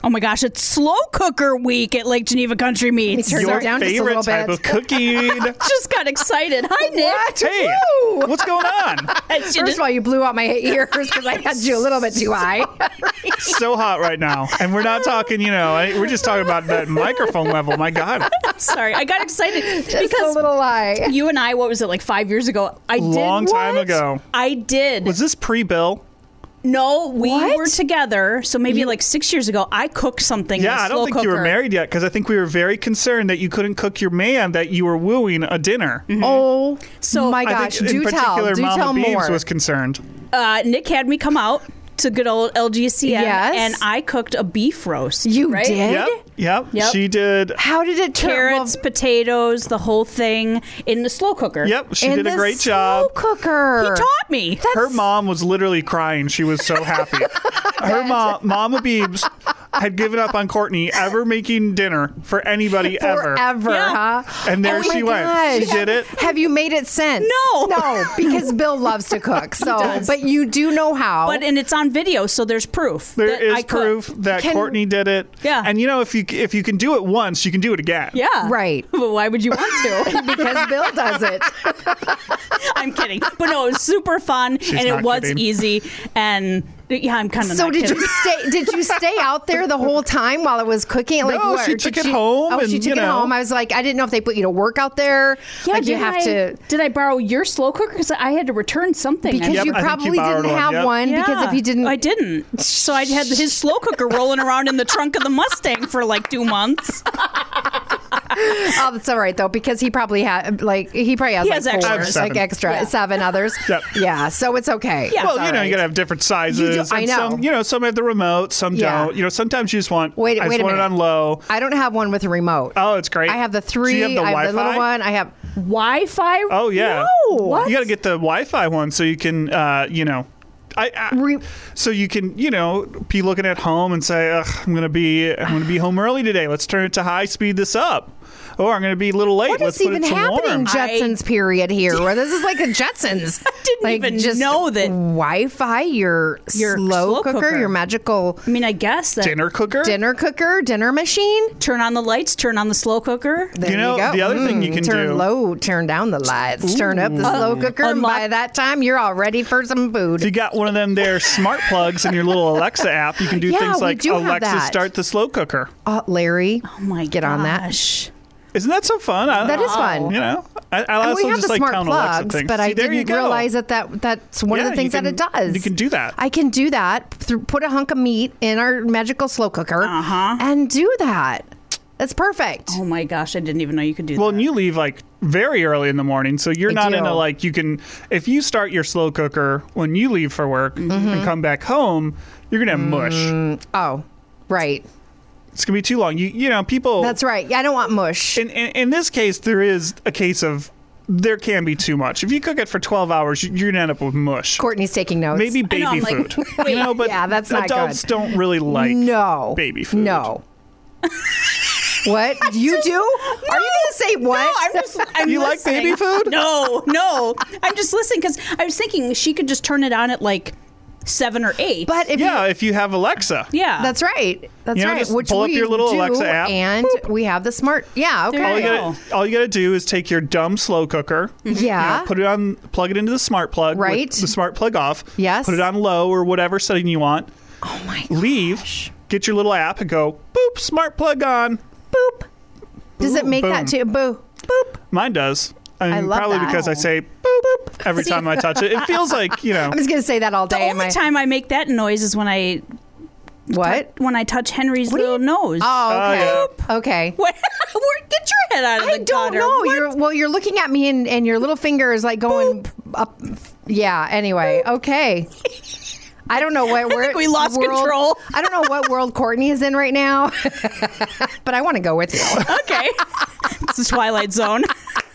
Oh my gosh, it's slow cooker week at Lake Geneva Country Meats. Turns Your it down just a favorite little type bit. of cooking. Just got excited. Hi, Nick. What? Hey, Woo! what's going on? She First of just- all, you blew out my ears because I had you a little bit too high. So hot right now. And we're not talking, we're just talking about that microphone level. My God. Sorry, I got excited Just a because little high. you and I, what was it, like 5 years ago? I did. Long time What? ago. I did. Was this pre-bill? No, we What? were together. So maybe like 6 years ago, I cooked something. Yeah, in a I don't slow think you were cooker. married yet because I think we were very concerned that you couldn't cook your man that you were wooing a dinner. Oh, So my I gosh. think Do in particular, tell. Do Mama tell Beebs more. was concerned. Nick had me come out to good old LGCN, Yes. and I cooked a beef roast. You right? did? Yep. Yep. She did. How did it turn? Carrots, potatoes, the whole thing in the slow cooker. Yep. She in did a the great slow job. cooker. He taught me. Her mom was literally crying. She was so happy. Her mom, Mama Beebs, had given up on Courtney ever making dinner for anybody ever. Forever, Yeah. huh? And there Oh my she went. gosh. She did it. Have you made it since? No. No, because Bill loves to cook. So, does. but you do know how. And it's on video, so there's proof. There that is I cooked. proof that Can- Courtney did it. Yeah. And if you can do it once, you can do it again. Yeah. Right. But why would you want to? because Bill does it. I'm kidding. But no, it was super fun, and it not was kidding. easy. And yeah, I'm kind of So not did kidding. you stay? Did you stay out there the whole time while it was cooking? Like, No, what? she Or took did it home Oh, and, she took you it know. home. I was like, I didn't know if they put you to work out there. Yeah, like you have to. Did I borrow your slow cooker? Because I had to return something. Because Yep, you I think you probably borrowed didn't one, have yep. one. Because if you didn't, I didn't. So I had his slow cooker rolling around in the trunk of the Mustang for like 2 months. oh, that's all right though. Because he probably had he probably has He like has extras. four, I have seven. like extra Yeah. 7 others. Yep. Yeah, so it's okay. Yeah. It's Well, all you right. gotta have different sizes. I and know. Some have the remote, some Yeah. don't. Sometimes you just want. Wait I a just want it minute. on low. I don't have one with a remote. Oh, it's great. I have the 3. Do you have the I have the Wi-Fi? little one. I have. Wi-Fi? Oh yeah. No. What? You got to get the Wi-Fi one so you can, Re- so you can, be looking at home and say, Ugh, I'm gonna be home early today. Let's turn it to high, speed this up. Or I'm gonna be a little late. What Let's is put even it to happening? warm. Jetsons period here, where this is like a Jetsons. I didn't even know that- Wi-Fi, your Your slow slow cooker, cooker. your magical I mean, I guess that Dinner cooker. dinner cooker, dinner machine. turn on the lights, turn on the slow cooker. There You know, go. the other thing you can turn do- low, turn down the lights, turn up the slow cooker, and unlock- by that time you're all ready for some If food. you got one of them there smart plugs in your little Alexa app, you can do Yeah, things we like do have Alexa that. start the slow cooker. Larry, Oh my get on that. gosh. Isn't that so fun? That is fun. I And also we have just the like smart telling Alexa plugs, things. but I See, there you didn't go. realize that's one of Yeah, the things you that it can- does. you can do that. I can do that. Put a hunk of meat in our magical slow cooker and do that. That's perfect. Oh my gosh, I didn't even know you could do Well, that. and you leave like very early in the morning, so you're I not do. into like you can. If you start your slow cooker when you leave for work and come back home, you're gonna have mush. Oh, right. It's gonna be too long. You know, people. That's right. I don't want mush. In this case, there is a case of there can be too much. If you cook it for 12 hours, you're gonna end up with mush. Courtney's taking notes. Maybe I know, baby I'm like, food. wait. But Yeah, that's not adults good. don't really like no baby food. No. What you do? Are you gonna say what? No, I'm You like listening. baby food? No. I'm just listening because I was thinking she could just turn it on at like 7 or 8. But if Yeah, you, if you have Alexa. yeah, that's right. That's You know, right. just Which pull up we your little do, Alexa app. and we have the smart. Yeah. There All Okay. you, you all you gotta do is take your dumb slow cooker, Yeah. put it on, plug it into the smart plug, with Right. the smart plug off. Yes. Put it on low or whatever setting you want. Oh my. Leave, get your little app, and go boop, smart plug on. Boop. Does it make that Boom. too? Boo. Boop. Mine does. I love probably that. because I say boop every time I touch it. It feels like I'm just gonna say that all the day. only time I make that noise is when I What? touch Henry's do you- little nose. Oh, okay. yeah. Okay. Get your head out of I the don't gutter. know. What? You're looking at me and your little finger is like going up. Yeah. Anyway. Okay. I don't know what think we lost control. I don't know what world Courtney is in right now, but I want to go with you. Okay. This is Twilight Zone.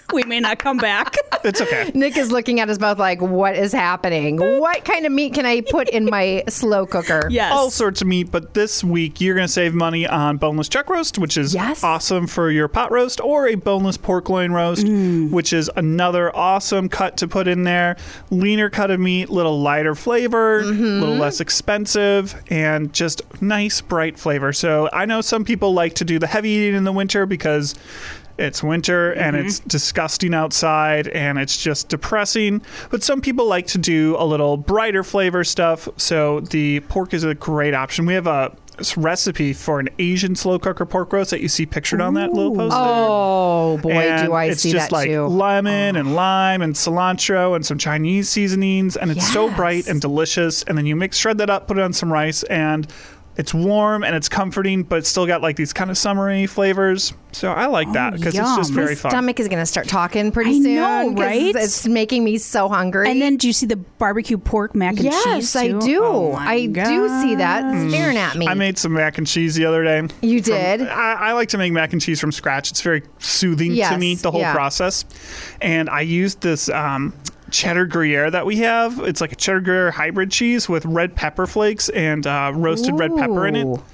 We may not come back. It's okay. Nick is looking at us both like, what is happening? What kind of meat can I put in my slow cooker? Yes. All sorts of meat, but this week you're going to save money on boneless chuck roast, which is awesome for your pot roast, or a boneless pork loin roast, which is another awesome cut to put in there. Leaner cut of meat, little lighter flavor, a little less expensive, and just nice, bright flavor. So I know some people like to do the heavy eating in the winter because it's winter and it's disgusting outside and it's just depressing. But some people like to do a little brighter flavor stuff. So the pork is a great option. We have a recipe for an Asian slow cooker pork roast that you see pictured on that little post. Oh, boy, and do I it's see just that like too. lemon and lime and cilantro and some Chinese seasonings. And it's so bright and delicious. And then you shred that up, put it on some rice, and it's warm and it's comforting, but it's still got like these kind of summery flavors. So I like that because it's just very fun. My stomach is going to start talking pretty I soon. know, 'cause right? It's making me so hungry. And then do you see the barbecue pork mac and cheese? yes, I too? do. Oh my I do see that gosh. staring at me. I made some mac and cheese the other day. You did? I like to make mac and cheese from scratch. It's very soothing to Yes, me, the whole process. And I used this cheddar Gruyere that we have. It's like a cheddar Gruyere hybrid cheese with red pepper flakes and roasted red pepper in it. Ooh.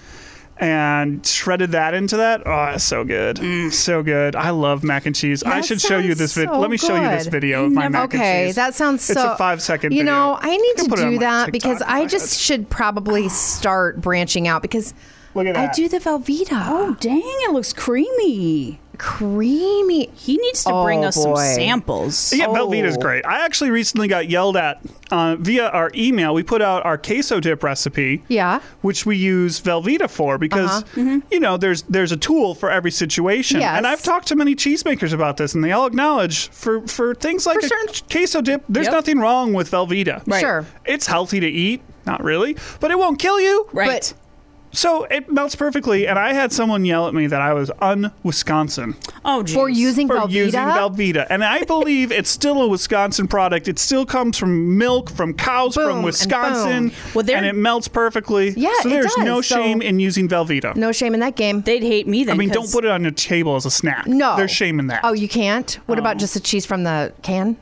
And shredded that into that. Oh, it's so good. So good. I love mac and cheese. I That should show you this sounds video. so Let me show you this good. video of my mac and Okay, cheese. that sounds so. It's a 5-second You video. know, I need can to put it on do my that TikTok because if I I just had. should probably start branching out because Look at I that. do the Velveeta. Oh, dang, it looks creamy. Creamy. He needs to bring Oh, us some boy. samples. Yeah, Oh. Velveeta's great. I actually recently got yelled at via our email. We put out our queso dip recipe. Yeah. Which we use Velveeta for because you know there's a tool for every situation. Yes. And I've talked to many cheesemakers about this, and they all acknowledge for things like For a certain- queso dip, there's Yep. nothing wrong with Velveeta. Right. Sure. It's healthy to eat, not really, but it won't kill you. Right. So it melts perfectly. And I had someone yell at me that I was un-Wisconsin Oh, geez. For using for Velveeta. using Velveeta. And I believe it's still a Wisconsin product. It still comes from milk from cows Boom, from and Wisconsin. boom. Well, and it melts perfectly. Yeah, so it there's does. no So- shame in using Velveeta. No shame in that game. They'd hate me then. I mean, don't 'cause- put it on your table as a snack. No. There's shame in that. Oh, you can't? What about just the cheese from the can?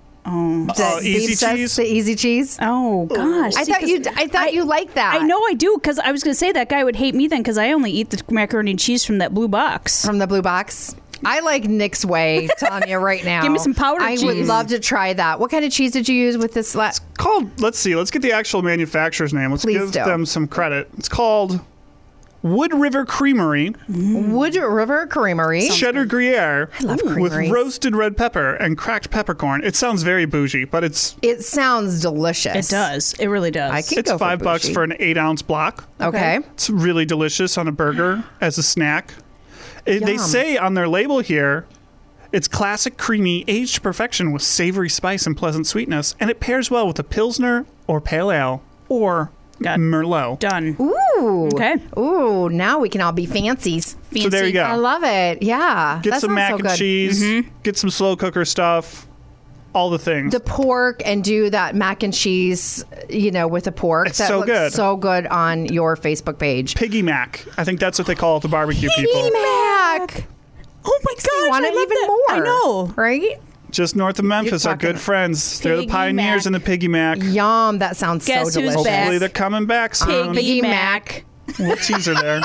The Easy Steve says cheese? The easy cheese? Oh gosh! I See, thought 'cause you liked that. I know I do because I was going to say that guy would hate me then because I only eat the macaroni and cheese from that blue box. From the blue box. I like Nick's way, telling you right now. Give me some powdered I would cheese. love to try that. What kind of cheese did you use with this? Called, let's see, let's get the actual manufacturer's name. Let's Please give do. them some credit. It's called Wood River Creamery Wood River Creamery. Cheddar Gruyere love with creameries. roasted red pepper and cracked peppercorn. It sounds very bougie, but it's It sounds delicious. It does. It really does. I can it's go for $5 bougie. for an 8-ounce block. Okay. It's really delicious on a burger as a snack. They Yum. say on their label here, it's classic, creamy, aged to perfection with savory spice and pleasant sweetness, and it pairs well with a Pilsner or Pale Ale or Got it. Merlot. Done. Ooh. Okay. Ooh, now we can all be fancies. Fancy. So there you go. I love it. Yeah. Get that some sounds mac so and good. cheese, get some slow cooker stuff, all the things. The pork and do that mac and cheese, with the pork. It's that so looks good. so good on your Facebook page. Piggy Mac. I think that's what they call it, the barbecue people. Mac. Oh my gosh! You want I it love even that. more. I know. Right? Just north of Memphis, our talking good friends. They're the Piggy pioneers Mac. in the Piggy Mac. Yum. That sounds Guess so who's delicious. back? Hopefully they're coming back soon. Piggy Mac. We'll teaser there.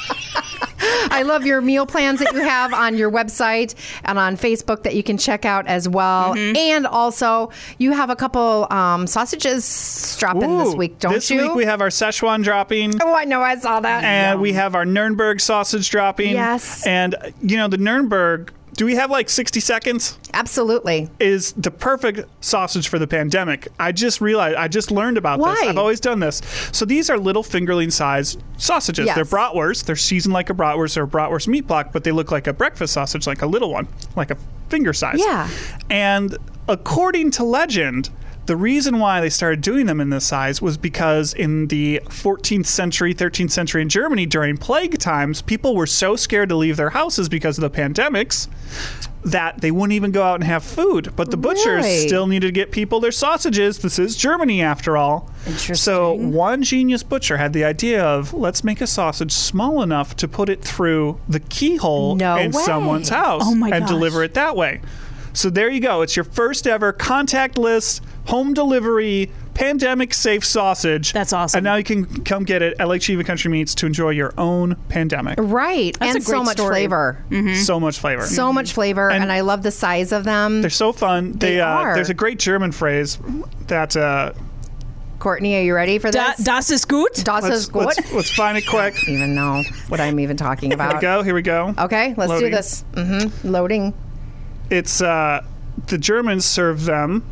I love your meal plans that you have on your website and on Facebook that you can check out as well. And also, you have a couple sausages dropping this Ooh, week, don't this you? week we have our Szechuan dropping. Oh, I know. I saw that. And we have our Nuremberg sausage dropping. Yes. And, the Nuremberg, do we have like 60 seconds? Absolutely. Is the perfect sausage for the pandemic. I just learned about this. Why? I've always done this. So these are little fingerling sized sausages. Yes. They're bratwurst. They're seasoned like a bratwurst or a bratwurst meat block, but they look like a breakfast sausage, like a little one, like a finger size. Yeah. And according to legend, the reason why they started doing them in this size was because in the 14th century, 13th century in Germany during plague times, people were so scared to leave their houses because of the pandemics that they wouldn't even go out and have food. But the butchers Really? still needed to get people their sausages. This is Germany, after all. Interesting. So one genius butcher had the idea of, let's make a sausage small enough to put it through the keyhole No in way. someone's house Oh my and gosh. deliver it that way. So there you go. It's your first ever contactless home delivery pandemic safe sausage. That's awesome. And now you can come get it at Lake Geneva Country Meats to enjoy your own pandemic. Right. That's and a great so much story. flavor. So much flavor. So much flavor. And I love the size of them. They're so fun. They are. There's a great German phrase that Courtney, are you ready for this? Das ist gut. Das ist gut. let's find it quick. I don't even know what I'm even talking Here we about. go. Here we go. Okay, let's Loading. do this. Loading. It's the Germans serve them.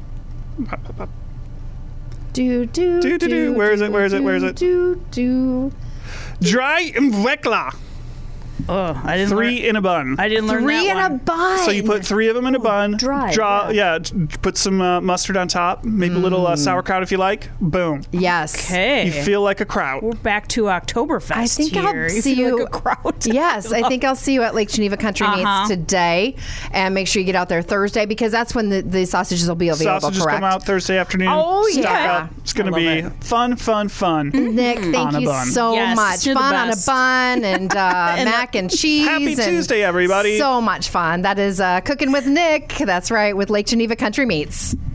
Do. Where is it? Do. Dry im Weckler. Oh, I didn't. 3 in a bun. I didn't learn Three that in a one. bun. So you put 3 of them in a bun. dry, Put some mustard on top. Maybe a little sauerkraut if you like. Boom. Yes. Okay. You feel like a kraut. We're back to Oktoberfest. I think here. I'll see feel you. like a kraut. Yes, I think I'll see you at Lake Geneva Country Meats today, and make sure you get out there Thursday because that's when the sausages will be available. Sausages correct? come out Thursday afternoon. Oh, Stock yeah. up. It's going to I be love fun. Nick, thank On a you bun. so Yes, much. you're the Fun on a best. bun and mac and cheese. Happy and Tuesday, everybody. So much fun. That is Cooking with Nick. That's right, with Lake Geneva Country Meats.